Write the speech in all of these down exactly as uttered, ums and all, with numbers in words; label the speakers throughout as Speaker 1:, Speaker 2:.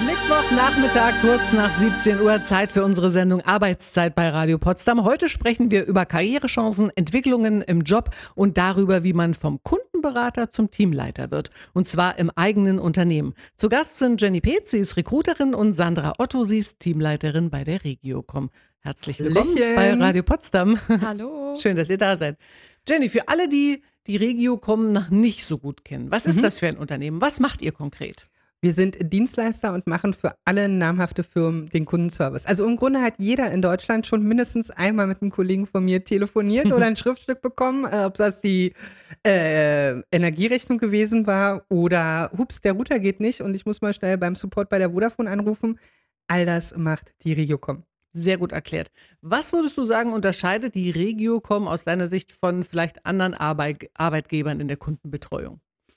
Speaker 1: Mittwochnachmittag, kurz nach siebzehn Uhr, Zeit für unsere Sendung Arbeitszeit bei Radio Potsdam. Heute sprechen wir über Karrierechancen, Entwicklungen im Job und darüber, wie man vom Kundenberater zum Teamleiter wird. Und zwar im eigenen Unternehmen. Zu Gast sind Jenny Peetz, sie ist Recruiterin, und Sandra Otto, sie ist Teamleiterin bei der Regiocom. Herzlich willkommen
Speaker 2: Hallöchen.
Speaker 1: bei Radio Potsdam.
Speaker 3: Hallo.
Speaker 1: Schön, dass ihr da seid. Jenny, für alle, die die Regiocom noch nicht so gut kennen, was ist
Speaker 2: Mhm.
Speaker 1: das für ein Unternehmen? Was macht ihr konkret?
Speaker 2: Wir sind Dienstleister und machen für alle namhafte Firmen den Kundenservice. Also im Grunde hat jeder in Deutschland schon mindestens einmal mit einem Kollegen von mir telefoniert oder ein Schriftstück bekommen, äh, ob das die äh, Energierechnung gewesen war oder hups, der Router geht nicht und ich muss mal schnell beim Support bei der Vodafone anrufen. All das macht die Regiocom.
Speaker 1: Sehr gut erklärt. Was würdest du sagen, unterscheidet die Regiocom aus deiner Sicht von vielleicht anderen Arbeit, Arbeitgebern in der Kundenbetreuung?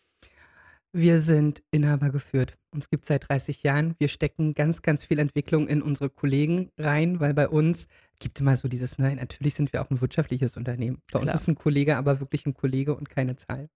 Speaker 2: Wir sind Inhaber geführt. Uns gibt es seit dreißig Jahren. Wir stecken ganz, ganz viel Entwicklung in unsere Kollegen rein, weil bei uns gibt es immer so dieses, ne, natürlich sind wir auch ein wirtschaftliches Unternehmen. Bei
Speaker 1: Klar.
Speaker 2: uns ist ein Kollege aber wirklich ein Kollege und keine Zahl.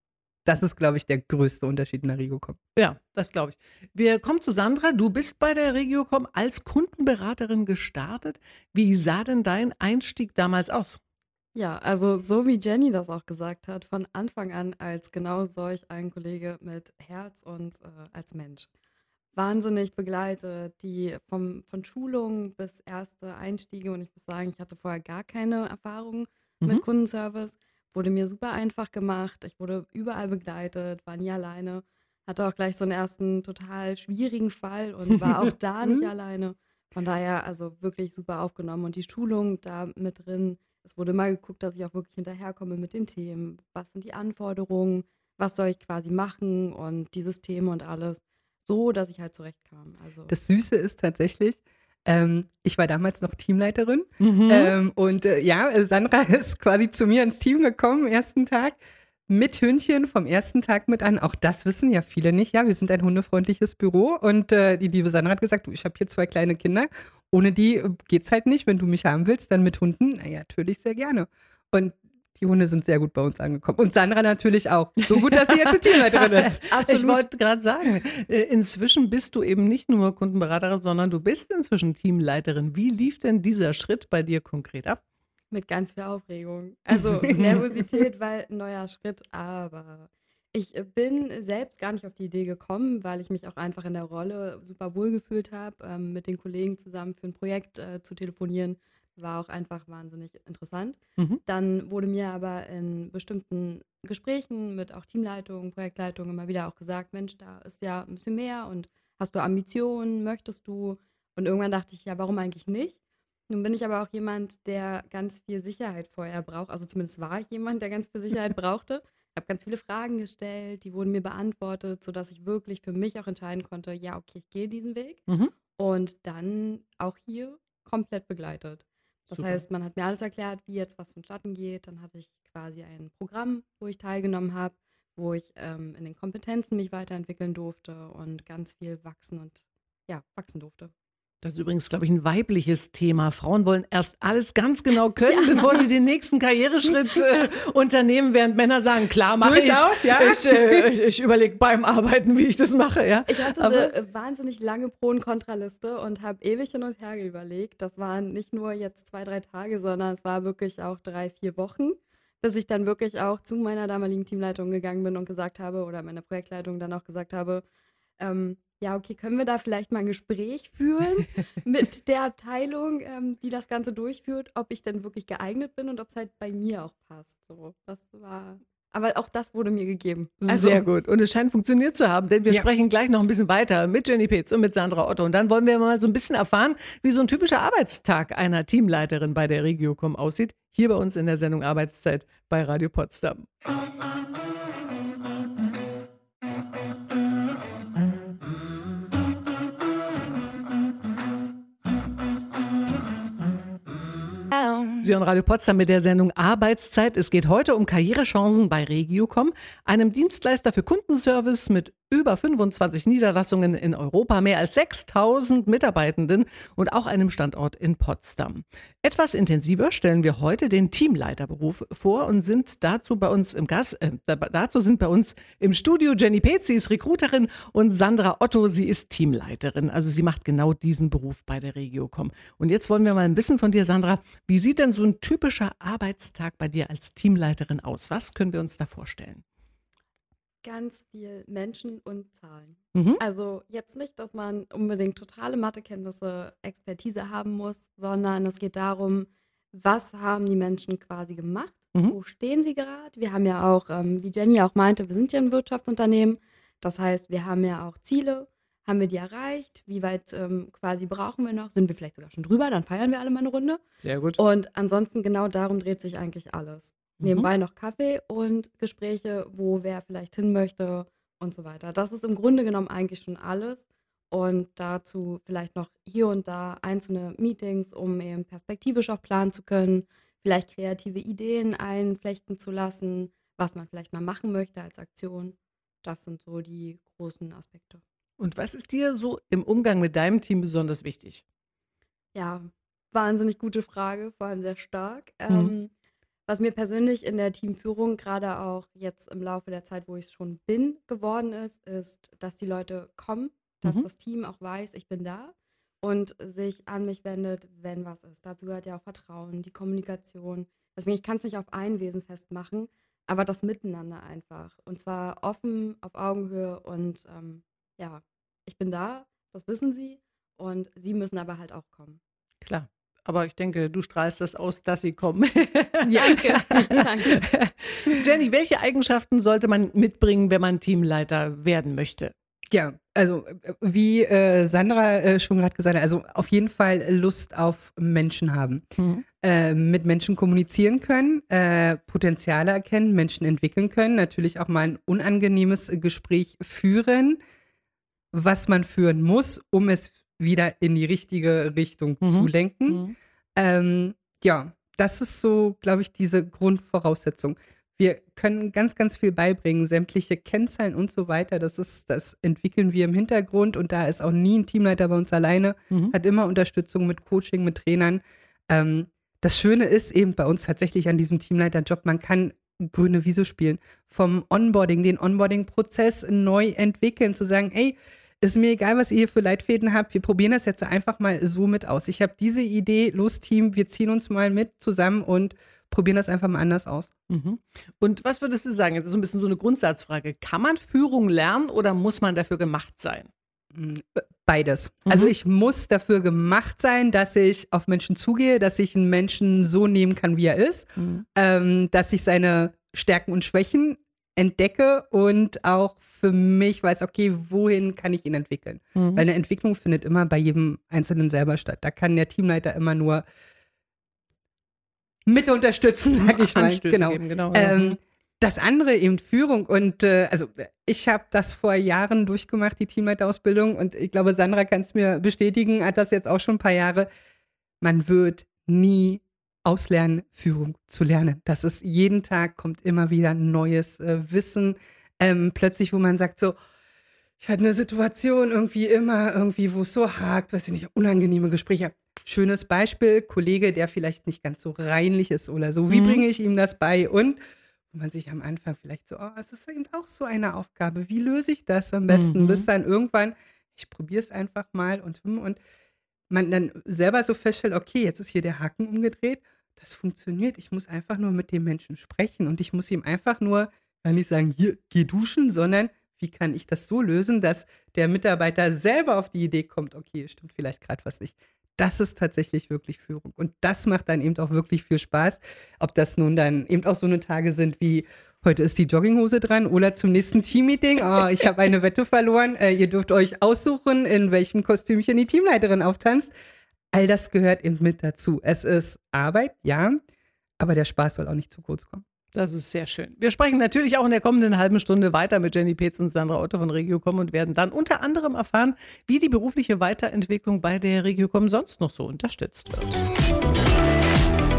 Speaker 2: Das ist, glaube ich, der größte Unterschied in der Regiocom.
Speaker 1: Ja, das glaube ich. Wir kommen zu Sandra. Du bist bei der Regiocom als Kundenberaterin gestartet. Wie sah denn dein Einstieg damals aus?
Speaker 3: Ja, also so wie Jenny das auch gesagt hat, von Anfang an als genau solch ein Kollege mit Herz und äh, als Mensch. Wahnsinnig begleitet, die vom, von Schulung bis erste Einstiege, und ich muss sagen, ich hatte vorher gar keine Erfahrung
Speaker 1: Mhm.
Speaker 3: mit Kundenservice, wurde mir super einfach gemacht, ich wurde überall begleitet, war nie alleine, hatte auch gleich so einen ersten total schwierigen Fall und war auch da nicht alleine. Von daher also wirklich super aufgenommen und die Schulung da mit drin. Es wurde mal geguckt, dass ich auch wirklich hinterherkomme mit den Themen. Was sind die Anforderungen? Was soll ich quasi machen? Und die Systeme und alles. So, dass ich halt zurechtkam. Also,
Speaker 2: Das Süße ist tatsächlich, ähm, ich war damals noch Teamleiterin
Speaker 1: Mhm.
Speaker 2: ähm, und äh, ja, äh, Sandra ist quasi zu mir ins Team gekommen, ersten Tag, mit Hündchen vom ersten Tag mit an. Auch das wissen ja viele nicht. Ja, wir sind ein hundefreundliches Büro und äh, die liebe Sandra hat gesagt, du, ich habe hier zwei kleine Kinder. Ohne die äh, geht's halt nicht. Wenn du mich haben willst, dann mit Hunden. Naja, natürlich sehr gerne. Und die Hunde sind sehr gut bei uns angekommen. Und Sandra natürlich auch. So gut, dass sie jetzt eine Teamleiterin ist.
Speaker 1: Ich wollte gerade sagen, äh, inzwischen bist du eben nicht nur Kundenberaterin, sondern du bist inzwischen Teamleiterin. Wie lief denn dieser Schritt bei dir konkret ab?
Speaker 3: mit ganz viel Aufregung. Also Nervosität, weil ein neuer Schritt, aber ich äh, bin selbst gar nicht auf die Idee gekommen, weil ich mich auch einfach in der Rolle super wohl gefühlt habe, ähm, mit den Kollegen zusammen für ein Projekt äh, zu telefonieren. War auch einfach wahnsinnig interessant.
Speaker 1: Mhm.
Speaker 3: Dann wurde mir aber in bestimmten Gesprächen mit auch Teamleitung, Projektleitung immer wieder auch gesagt, Mensch, da ist ja ein bisschen mehr und hast du Ambitionen, möchtest du? Und irgendwann dachte ich, ja, warum eigentlich nicht? Nun bin ich aber auch jemand, der ganz viel Sicherheit vorher braucht. Also zumindest war ich jemand, der ganz viel Sicherheit brauchte. Ich habe ganz viele Fragen gestellt, die wurden mir beantwortet, sodass ich wirklich für mich auch entscheiden konnte, ja, okay, ich gehe diesen Weg.
Speaker 1: Mhm.
Speaker 3: Und dann auch hier komplett begleitet. Das
Speaker 1: Super.
Speaker 3: heißt, man hat mir alles erklärt, wie jetzt was vonstatten geht. Dann hatte ich quasi ein Programm, wo ich teilgenommen habe, wo ich ähm, in den Kompetenzen mich weiterentwickeln durfte und ganz viel wachsen und ja, wachsen durfte.
Speaker 1: Das ist übrigens, glaube ich, ein weibliches Thema. Frauen wollen erst alles ganz genau können, bevor sie den nächsten Karriereschritt äh, unternehmen, während Männer sagen, klar, mache ich.
Speaker 2: Durchaus, ja.
Speaker 1: Ich, äh, ich, ich überlege beim Arbeiten, wie ich das mache. Ja.
Speaker 3: Ich hatte
Speaker 1: Aber-
Speaker 3: eine äh, wahnsinnig lange Pro- und Kontraliste und habe ewig hin und her überlegt. Das waren nicht nur jetzt zwei, drei Tage, sondern es war wirklich auch drei, vier Wochen, bis ich dann wirklich auch zu meiner damaligen Teamleitung gegangen bin und gesagt habe, oder meiner Projektleitung dann auch gesagt habe, ähm, ja, okay, können wir da vielleicht mal ein Gespräch führen mit der Abteilung, ähm, die das Ganze durchführt, ob ich denn wirklich geeignet bin und ob es halt bei mir auch passt. So, das war, aber auch das wurde mir gegeben. Also,
Speaker 1: Sehr gut. Und es scheint funktioniert zu haben, denn wir
Speaker 2: Ja.
Speaker 1: sprechen gleich noch ein bisschen weiter mit Jenny Peetz und mit Sandra Otto. Und dann wollen wir mal so ein bisschen erfahren, wie so ein typischer Arbeitstag einer Teamleiterin bei der Regiocom aussieht. Hier bei uns in der Sendung Arbeitszeit bei Radio Potsdam. Sie hören Radio Potsdam mit der Sendung Arbeitszeit. Es geht heute um Karrierechancen bei Regiocom, einem Dienstleister für Kundenservice mit über fünfundzwanzig Niederlassungen in Europa, mehr als sechstausend Mitarbeitenden und auch einem Standort in Potsdam. Etwas intensiver stellen wir heute den Teamleiterberuf vor und sind dazu bei uns im Gast, äh, dazu sind bei uns im Studio Jenny Peetz, sie ist Recruiterin, und Sandra Otto, sie ist Teamleiterin. Also sie macht genau diesen Beruf bei der Regiocom. Und jetzt wollen wir mal ein bisschen von dir, Sandra. Wie sieht denn so ein typischer Arbeitstag bei dir als Teamleiterin aus? Was können wir uns da vorstellen?
Speaker 3: Ganz viel Menschen und Zahlen.
Speaker 1: Mhm.
Speaker 3: Also jetzt nicht, dass man unbedingt totale Mathekenntnisse, Expertise haben muss, sondern es geht darum, was haben die Menschen quasi gemacht,
Speaker 1: Mhm.
Speaker 3: wo stehen sie gerade. Wir haben ja auch, ähm, wie Jenny auch meinte, wir sind ja ein Wirtschaftsunternehmen. Das heißt, wir haben ja auch Ziele. Haben wir die erreicht? Wie weit ähm, quasi brauchen wir noch? Sind wir vielleicht sogar schon drüber? Dann feiern wir alle mal eine Runde.
Speaker 1: Sehr gut.
Speaker 3: Und ansonsten genau darum dreht sich eigentlich alles.
Speaker 1: Mhm.
Speaker 3: Nebenbei noch Kaffee und Gespräche, wo wer vielleicht hin möchte und so weiter. Das ist im Grunde genommen eigentlich schon alles. Und dazu vielleicht noch hier und da einzelne Meetings, um eben perspektivisch auch planen zu können, vielleicht kreative Ideen einflechten zu lassen, was man vielleicht mal machen möchte als Aktion. Das sind so die großen Aspekte.
Speaker 1: Und was ist dir so im Umgang mit deinem Team besonders wichtig?
Speaker 3: Ja, wahnsinnig gute Frage, vor allem sehr stark.
Speaker 1: Mhm.
Speaker 3: Ähm, was mir persönlich in der Teamführung, gerade auch jetzt im Laufe der Zeit, wo ich es schon bin, geworden ist, ist, dass die Leute kommen, dass
Speaker 1: Mhm.
Speaker 3: das Team auch weiß, ich bin da und sich an mich wendet, wenn was ist. Dazu gehört ja auch Vertrauen, die Kommunikation. Deswegen, ich kann es nicht auf ein Wesen festmachen, aber das Miteinander einfach. Und zwar offen, auf Augenhöhe und ähm, ja, ich bin da, das wissen sie und sie müssen aber halt auch kommen.
Speaker 1: Klar. Aber ich denke, du strahlst das aus, dass sie kommen.
Speaker 3: Danke, danke.
Speaker 1: Jenny, welche Eigenschaften sollte man mitbringen, wenn man Teamleiter werden möchte?
Speaker 2: Ja, also äh, wie äh, Sandra äh, schon gerade gesagt hat, also auf jeden Fall Lust auf Menschen haben.
Speaker 1: Mhm.
Speaker 2: Äh, mit Menschen kommunizieren können, äh, Potenziale erkennen, Menschen entwickeln können, natürlich auch mal ein unangenehmes Gespräch führen, was man führen muss, um es wieder in die richtige Richtung
Speaker 1: Mhm.
Speaker 2: zu lenken.
Speaker 1: Mhm.
Speaker 2: Ähm, ja, das ist so, glaube ich, diese Grundvoraussetzung. Wir können ganz, ganz viel beibringen, sämtliche Kennzahlen und so weiter. Das ist, das entwickeln wir im Hintergrund und da ist auch nie ein Teamleiter bei uns alleine,
Speaker 1: Mhm.
Speaker 2: hat immer Unterstützung mit Coaching, mit Trainern. Ähm, das Schöne ist eben bei uns tatsächlich an diesem Teamleiterjob, man kann grüne Wiese spielen. Vom Onboarding, den Onboarding-Prozess neu entwickeln, zu sagen, ey, ist mir egal, was ihr hier für Leitfäden habt, wir probieren das jetzt einfach mal so mit aus. Ich habe diese Idee, los Team, wir ziehen uns mal mit zusammen und probieren das einfach mal anders aus.
Speaker 1: Mhm. Und was würdest du sagen? Jetzt ist so ein bisschen so eine Grundsatzfrage. Kann man Führung lernen oder muss man dafür gemacht sein?
Speaker 2: Beides.
Speaker 1: Mhm.
Speaker 2: Also ich muss dafür gemacht sein, dass ich auf Menschen zugehe, dass ich einen Menschen so nehmen kann, wie er ist,
Speaker 1: Mhm.
Speaker 2: ähm, dass ich seine Stärken und Schwächen entdecke und auch für mich weiß, okay, wohin kann ich ihn entwickeln?
Speaker 1: Mhm.
Speaker 2: Weil eine Entwicklung findet immer bei jedem Einzelnen selber statt. Da kann der Teamleiter immer nur mit unterstützen, sag ich mal.
Speaker 1: Anstöße
Speaker 2: Genau.
Speaker 1: geben, genau. ja.
Speaker 2: Ähm, das andere eben Führung und äh, also ich habe das vor Jahren durchgemacht, die Teamleiterausbildung und ich glaube, Sandra kann es mir bestätigen, hat das jetzt auch schon ein paar Jahre. Man wird nie auslernen, Führung zu lernen. Das ist jeden Tag kommt immer wieder neues äh, Wissen. Ähm, plötzlich, wo man sagt so, ich hatte eine Situation irgendwie immer irgendwie, wo es so hakt, weiß ich nicht, unangenehme Gespräche. Schönes Beispiel, Kollege, der vielleicht nicht ganz so reinlich ist oder so. Wie
Speaker 1: Mhm.
Speaker 2: bringe ich ihm das bei? Und wo man sich am Anfang vielleicht so, oh, es ist eben auch so eine Aufgabe. Wie löse ich das am besten?
Speaker 1: Mhm.
Speaker 2: Bis dann irgendwann, ich probiere es einfach mal und und man dann selber so feststellt, okay, jetzt ist hier der Haken umgedreht. Das funktioniert. Ich muss einfach nur mit dem Menschen sprechen und ich muss ihm einfach nur, kann nicht sagen, hier, geh duschen, sondern wie kann ich das so lösen, dass der Mitarbeiter selber auf die Idee kommt, okay, stimmt vielleicht gerade was nicht. Das ist tatsächlich wirklich Führung. Und das macht dann eben auch wirklich viel Spaß. Ob das nun dann eben auch so eine Tage sind wie, heute ist die Jogginghose dran oder zum nächsten Teammeeting, oh, ich habe eine Wette verloren, äh, ihr dürft euch aussuchen, in welchem Kostümchen die Teamleiterin auftanzt. All das gehört eben mit dazu. Es ist Arbeit, ja, aber der Spaß soll auch nicht zu kurz kommen.
Speaker 1: Das ist sehr schön. Wir sprechen natürlich auch in der kommenden halben Stunde weiter mit Jenny Peetz und Sandra Otto von Regiocom und werden dann unter anderem erfahren, wie die berufliche Weiterentwicklung bei der Regiocom sonst noch so unterstützt wird.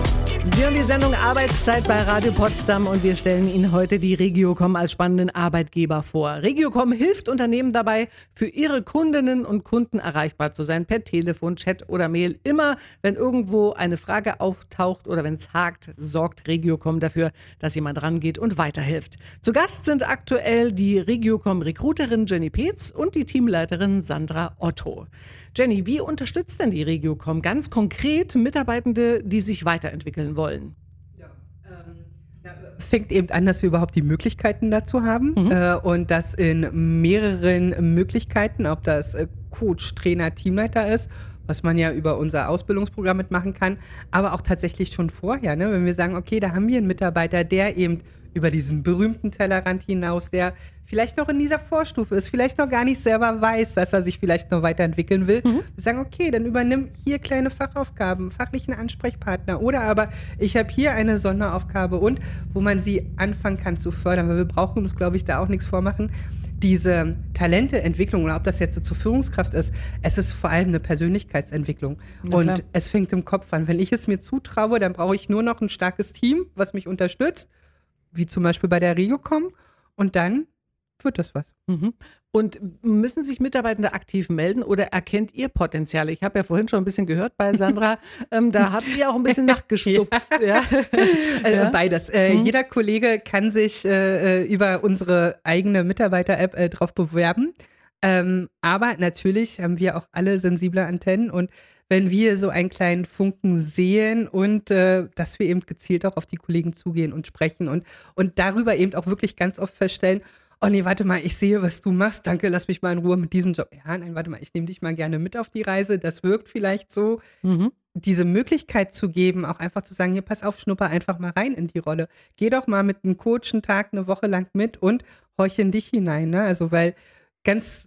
Speaker 1: Sie hören die Sendung Arbeitszeit bei Radio Potsdam und wir stellen Ihnen heute die Regiocom als spannenden Arbeitgeber vor. Regiocom hilft Unternehmen dabei, für ihre Kundinnen und Kunden erreichbar zu sein, per Telefon, Chat oder Mail. Immer, wenn irgendwo eine Frage auftaucht oder wenn es hakt, sorgt Regiocom dafür, dass jemand rangeht und weiterhilft. Zu Gast sind aktuell die Regiocom-Recruiterin Jenny Peetz und die Teamleiterin Sandra Otto. Jenny, wie unterstützt denn die Regiocom ganz konkret Mitarbeitende, die sich weiterentwickeln wollen?
Speaker 2: Ja, ähm, ja, fängt eben an, dass wir überhaupt die Möglichkeiten dazu haben mhm. äh, und das in mehreren Möglichkeiten, ob das äh, Coach, Trainer, Teamleiter ist, was man ja über unser Ausbildungsprogramm mitmachen kann, aber auch tatsächlich schon vorher, ne? Wenn wir sagen, okay, da haben wir einen Mitarbeiter, der eben über diesen berühmten Tellerrand hinaus, der vielleicht noch in dieser Vorstufe ist, vielleicht noch gar nicht selber weiß, dass er sich vielleicht noch weiterentwickeln will. Mhm. Wir sagen, okay, dann übernimm hier kleine Fachaufgaben, fachlichen Ansprechpartner oder aber ich habe hier eine Sonderaufgabe und wo man sie anfangen kann zu fördern, weil wir brauchen uns, glaube ich, da auch nichts vormachen. Diese Talenteentwicklung oder ob das jetzt zur Führungskraft ist, es ist vor allem eine Persönlichkeitsentwicklung. Ja, und klar. Es fängt im Kopf an. Wenn ich es mir zutraue, dann brauche ich nur noch ein starkes Team, was mich unterstützt, wie zum Beispiel bei der Regiocom, und dann wird das was.
Speaker 1: Mhm. Und müssen sich Mitarbeitende aktiv melden oder erkennt ihr Potenziale? Ich habe ja vorhin schon ein bisschen gehört bei Sandra, ähm, da habt ihr auch ein bisschen nachgestupst. ja.
Speaker 2: Ja.
Speaker 1: ja.
Speaker 2: Beides. Äh, mhm. Jeder Kollege kann sich äh, über unsere eigene Mitarbeiter-App äh, drauf bewerben. Ähm, aber natürlich haben wir auch alle sensible Antennen und wenn wir so einen kleinen Funken sehen und äh, dass wir eben gezielt auch auf die Kollegen zugehen und sprechen und, und darüber eben auch wirklich ganz oft feststellen, oh nee, warte mal, ich sehe, was du machst, danke, lass mich mal in Ruhe mit diesem Job. Ja, nein, warte mal, ich nehme dich mal gerne mit auf die Reise, das wirkt vielleicht so. Mhm. Diese Möglichkeit zu geben, auch einfach zu sagen, hier, pass auf, schnupper einfach mal rein in die Rolle. Geh doch mal mit einem Coach einen Tag, eine Woche lang mit und horch in dich hinein. Ne? Also weil ganz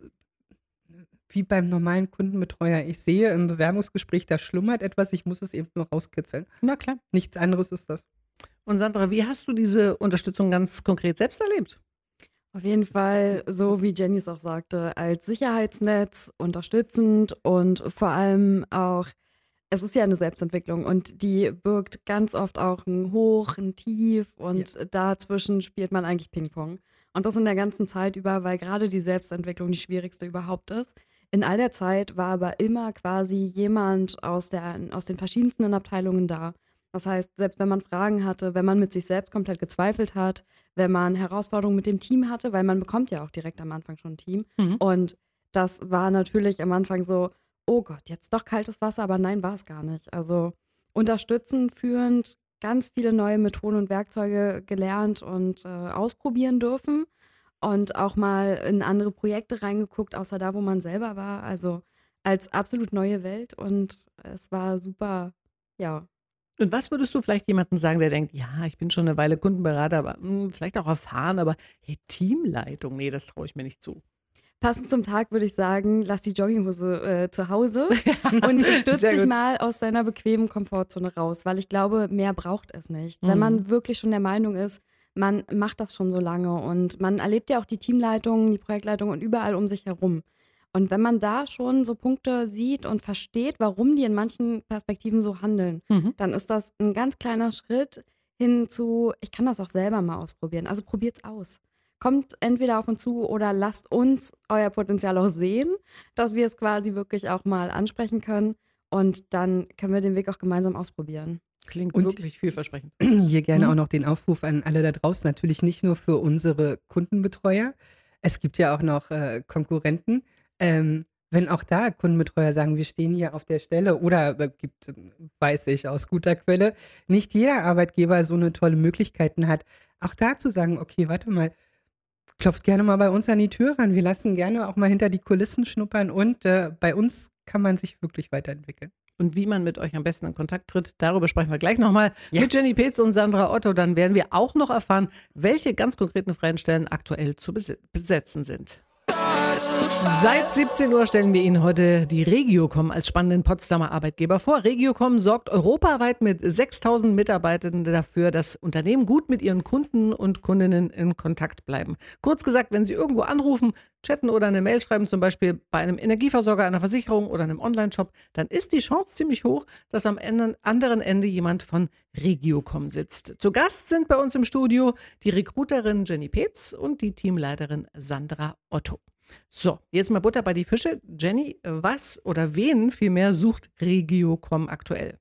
Speaker 2: wie beim normalen Kundenbetreuer, ich sehe im Bewerbungsgespräch, da schlummert etwas, ich muss es eben nur rauskitzeln.
Speaker 1: Na klar.
Speaker 2: Nichts anderes ist das.
Speaker 1: Und Sandra, wie hast du diese Unterstützung ganz konkret selbst erlebt?
Speaker 3: Auf jeden Fall, so wie Jenny es auch sagte, als Sicherheitsnetz, unterstützend und vor allem auch, es ist ja eine Selbstentwicklung und die birgt ganz oft auch ein Hoch, ein Tief und ja. dazwischen spielt man eigentlich Ping-Pong. Und das in der ganzen Zeit über, weil gerade die Selbstentwicklung die schwierigste überhaupt ist. In all der Zeit war aber immer quasi jemand aus, der, aus den verschiedensten Abteilungen da. Das heißt, selbst wenn man Fragen hatte, wenn man mit sich selbst komplett gezweifelt hat, wenn man Herausforderungen mit dem Team hatte, weil man bekommt ja auch direkt am Anfang schon ein Team. Mhm. Und das war natürlich am Anfang so, oh Gott, jetzt doch kaltes Wasser, aber nein, war es gar nicht. Also unterstützend, führend, ganz viele neue Methoden und Werkzeuge gelernt und äh, ausprobieren dürfen. Und auch mal in andere Projekte reingeguckt, außer da, wo man selber war. Also als absolut neue Welt und es war super, ja.
Speaker 1: Und was würdest du vielleicht jemandem sagen, der denkt, ja, ich bin schon eine Weile Kundenberater, aber mh, vielleicht auch erfahren, aber hey, Teamleitung, nee, das traue ich mir nicht zu.
Speaker 3: Passend zum Tag würde ich sagen, lass die Jogginghose äh, zu Hause und stürz dich mal aus deiner bequemen Komfortzone raus, weil ich glaube, mehr braucht es nicht. Mhm. Wenn man wirklich schon der Meinung ist, man macht das schon so lange und man erlebt ja auch die Teamleitung, die Projektleitung und überall um sich herum. Und wenn man da schon so Punkte sieht und versteht, warum die in manchen Perspektiven so handeln, mhm. dann ist das ein ganz kleiner Schritt hin zu, ich kann das auch selber mal ausprobieren. Also probiert's aus. Kommt entweder auf uns zu oder lasst uns euer Potenzial auch sehen, dass wir es quasi wirklich auch mal ansprechen können und dann können wir den Weg auch gemeinsam ausprobieren.
Speaker 1: Klingt und wirklich vielversprechend.
Speaker 2: Hier gerne mhm. auch noch den Aufruf an alle da draußen, natürlich nicht nur für unsere Kundenbetreuer. Es gibt ja auch noch äh, Konkurrenten. Ähm, wenn auch da Kundenbetreuer sagen, wir stehen hier auf der Stelle oder äh, gibt, weiß ich aus guter Quelle, nicht jeder Arbeitgeber so eine tolle Möglichkeiten hat, auch da zu sagen, okay, warte mal, klopft gerne mal bei uns an die Tür ran. Wir lassen gerne auch mal hinter die Kulissen schnuppern und äh, bei uns kann man sich wirklich weiterentwickeln.
Speaker 1: Und wie man mit euch am besten in Kontakt tritt, darüber sprechen wir gleich nochmal
Speaker 2: ja.
Speaker 1: mit Jenny Peetz und Sandra Otto. Dann werden wir auch noch erfahren, welche ganz konkreten freien Stellen aktuell zu besetzen sind. Seit siebzehn Uhr stellen wir Ihnen heute die Regiocom als spannenden Potsdamer Arbeitgeber vor. Regiocom sorgt europaweit mit sechstausend Mitarbeitenden dafür, dass Unternehmen gut mit ihren Kunden und Kundinnen in Kontakt bleiben. Kurz gesagt, wenn Sie irgendwo anrufen, chatten oder eine Mail schreiben, zum Beispiel bei einem Energieversorger, einer Versicherung oder einem Onlineshop, dann ist die Chance ziemlich hoch, dass am Ende, anderen Ende jemand von Regiocom sitzt. Zu Gast sind bei uns im Studio die Recruiterin Jenny Peetz und die Teamleiterin Sandra Otto. So, jetzt mal Butter bei die Fische. Jenny, was oder wen vielmehr sucht Regiocom aktuell?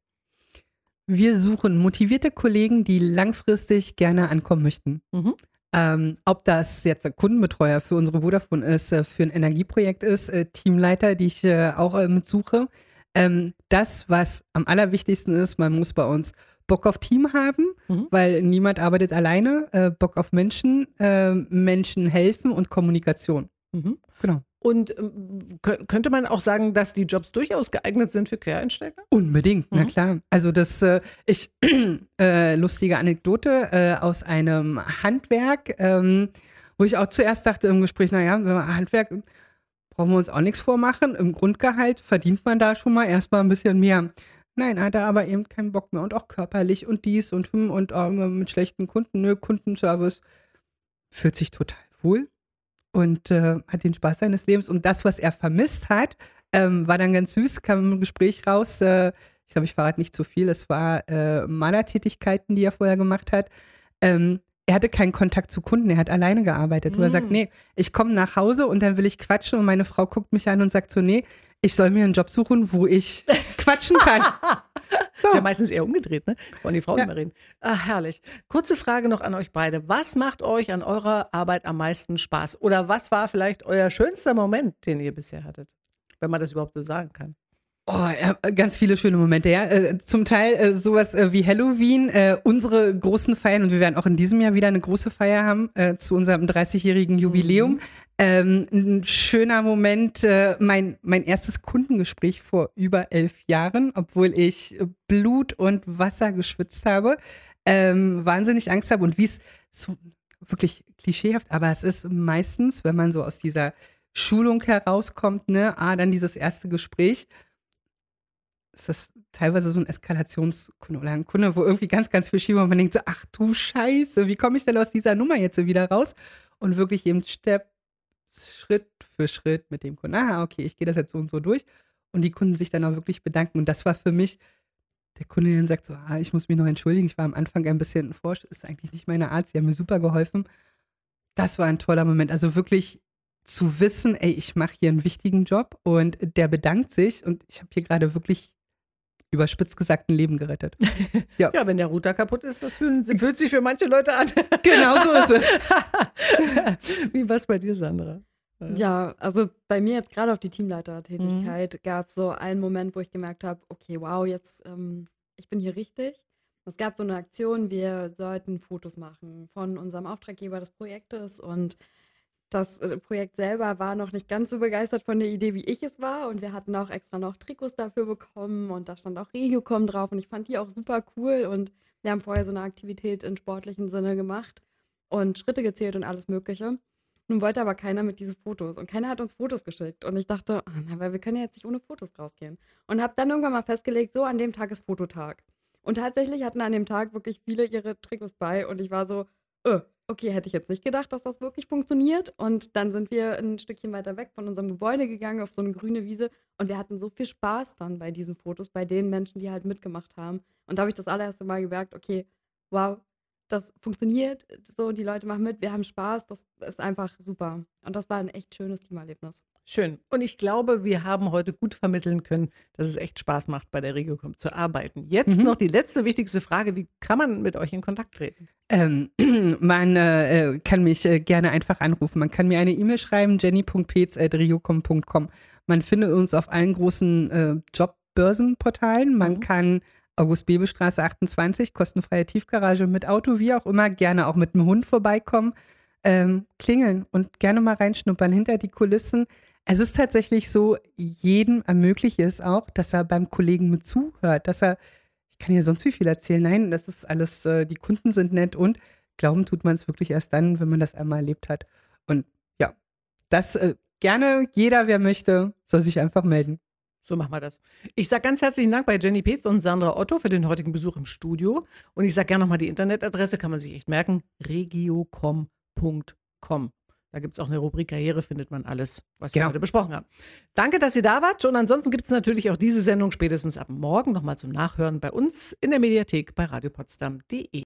Speaker 2: Wir suchen motivierte Kollegen, die langfristig gerne ankommen möchten. Mhm. Ähm, ob das jetzt ein Kundenbetreuer für unsere Vodafone ist, äh, für ein Energieprojekt ist, äh, Teamleiter, die ich äh, auch äh, mitsuche. Ähm, das, was am allerwichtigsten ist, man muss bei uns Bock auf Team haben, mhm. weil niemand arbeitet alleine. Äh, Bock auf Menschen, äh, Menschen helfen und Kommunikation. Mhm. Genau.
Speaker 1: Und ähm, könnte man auch sagen, dass die Jobs durchaus geeignet sind für Quereinsteiger?
Speaker 2: Unbedingt, mhm. na klar. Also das, äh, ich, äh, lustige Anekdote äh, aus einem Handwerk, ähm, wo ich auch zuerst dachte im Gespräch, naja, Handwerk brauchen wir uns auch nichts vormachen. Im Grundgehalt verdient man da schon mal erstmal ein bisschen mehr. Nein, hat er aber eben keinen Bock mehr und auch körperlich und dies und hm und auch mit schlechten Kunden, nö, Kundenservice, fühlt sich total wohl. Und äh, hat den Spaß seines Lebens. Und das, was er vermisst hat, ähm, war dann ganz süß, kam im Gespräch raus. Äh, ich glaube, ich verrate nicht zu viel. Es war äh, Malertätigkeiten, die er vorher gemacht hat. Ähm, er hatte keinen Kontakt zu Kunden, er hat alleine gearbeitet. Mm. Und er sagt, nee, ich komme nach Hause und dann will ich quatschen. Und meine Frau guckt mich an und sagt so, nee, ich soll mir einen Job suchen, wo ich quatschen kann.
Speaker 1: So. Ist ja meistens eher umgedreht, ne? Wollen die Frauen ja. immer reden. Ach, herrlich. Kurze Frage noch an euch beide. Was macht euch an eurer Arbeit am meisten Spaß? Oder was war vielleicht euer schönster Moment, den ihr bisher hattet? Wenn man das überhaupt so sagen kann.
Speaker 2: Oh, ja, ganz viele schöne Momente, ja. Äh, zum Teil äh, sowas äh, wie Halloween, äh, unsere großen Feiern, und wir werden auch in diesem Jahr wieder eine große Feier haben äh, zu unserem dreißigjährigen Jubiläum. Mhm. Ähm, ein schöner Moment, äh, mein, mein erstes Kundengespräch vor über elf Jahren, obwohl ich Blut und Wasser geschwitzt habe, ähm, wahnsinnig Angst habe und wie es so wirklich klischeehaft, aber es ist meistens, wenn man so aus dieser Schulung herauskommt, ne, ah, dann dieses erste Gespräch, ist das teilweise so ein Eskalationskunde oder ein Kunde, wo irgendwie ganz, ganz viel schief und man denkt so, ach du Scheiße, wie komme ich denn aus dieser Nummer jetzt wieder raus? Und wirklich eben Step, Schritt für Schritt mit dem Kunden, ah, okay, ich gehe das jetzt so und so durch. Und die Kunden sich dann auch wirklich bedanken. Und das war für mich, der Kunde dann sagt so, ah, ich muss mich noch entschuldigen, ich war am Anfang ein bisschen forsch, ist eigentlich nicht meine Art, sie haben mir super geholfen. Das war ein toller Moment. Also wirklich zu wissen, ey, ich mache hier einen wichtigen Job und der bedankt sich und ich habe hier gerade wirklich überspitzt gesagt ein Leben gerettet.
Speaker 1: Ja, ja, wenn der Router kaputt ist, das fühlen, fühlt sich für manche Leute an.
Speaker 2: Genau so ist es.
Speaker 1: Wie war es bei dir, Sandra?
Speaker 3: Ja, also bei mir jetzt gerade auf die Teamleitertätigkeit mhm. gab es so einen Moment, wo ich gemerkt habe, okay, wow, jetzt, ähm, ich bin hier richtig. Es gab so eine Aktion, wir sollten Fotos machen von unserem Auftraggeber des Projektes und das Projekt selber war noch nicht ganz so begeistert von der Idee, wie ich es war. Und wir hatten auch extra noch Trikots dafür bekommen. Und da stand auch Regiocom drauf. Und ich fand die auch super cool. Und wir haben vorher so eine Aktivität im sportlichen Sinne gemacht und Schritte gezählt und alles Mögliche. Nun wollte aber keiner mit diesen Fotos. Und keiner hat uns Fotos geschickt. Und ich dachte, na, weil wir können ja jetzt nicht ohne Fotos rausgehen. Und habe dann irgendwann mal festgelegt, so an dem Tag ist Fototag. Und tatsächlich hatten an dem Tag wirklich viele ihre Trikots bei. Und ich war so, öh. Okay, hätte ich jetzt nicht gedacht, dass das wirklich funktioniert. Und dann sind wir ein Stückchen weiter weg von unserem Gebäude gegangen, auf so eine grüne Wiese. Und wir hatten so viel Spaß dann bei diesen Fotos, bei den Menschen, die halt mitgemacht haben. Und da habe ich das allererste Mal gemerkt, okay, wow, das funktioniert so, die Leute machen mit, wir haben Spaß, das ist einfach super. Und das war ein echt schönes Teamerlebnis.
Speaker 1: Schön. Und ich glaube, wir haben heute gut vermitteln können, dass es echt Spaß macht, bei der Regiocom zu arbeiten. Jetzt mhm. noch die letzte wichtigste Frage, wie kann man mit euch in Kontakt treten?
Speaker 2: Ähm, man äh, kann mich äh, gerne einfach anrufen. Man kann mir eine E-Mail schreiben, jenny punkt peetz at regiocom punkt com. Man findet uns auf allen großen äh, Jobbörsenportalen. Man mhm. kann August-Bebel-Straße achtundzwanzig, kostenfreie Tiefgarage mit Auto, wie auch immer, gerne auch mit einem Hund vorbeikommen, ähm, klingeln und gerne mal reinschnuppern hinter die Kulissen. Es ist tatsächlich so, jedem ermögliche es auch, dass er beim Kollegen mit zuhört, dass er, ich kann ja sonst wie viel erzählen, nein, das ist alles, äh, die Kunden sind nett und glauben tut man es wirklich erst dann, wenn man das einmal erlebt hat. Und ja, das, äh, gerne jeder, wer möchte, soll sich einfach melden.
Speaker 1: So machen wir das. Ich sage ganz herzlichen Dank bei Jenny Peetz und Sandra Otto für den heutigen Besuch im Studio. Und ich sage gerne nochmal die Internetadresse, kann man sich echt merken, regiocom punkt com. Da gibt es auch eine Rubrik Karriere, findet man alles, was wir
Speaker 2: Genau.
Speaker 1: heute besprochen haben. Danke, dass ihr da wart. Und ansonsten gibt es natürlich auch diese Sendung spätestens ab morgen nochmal zum Nachhören bei uns in der Mediathek bei radiopotsdam punkt de.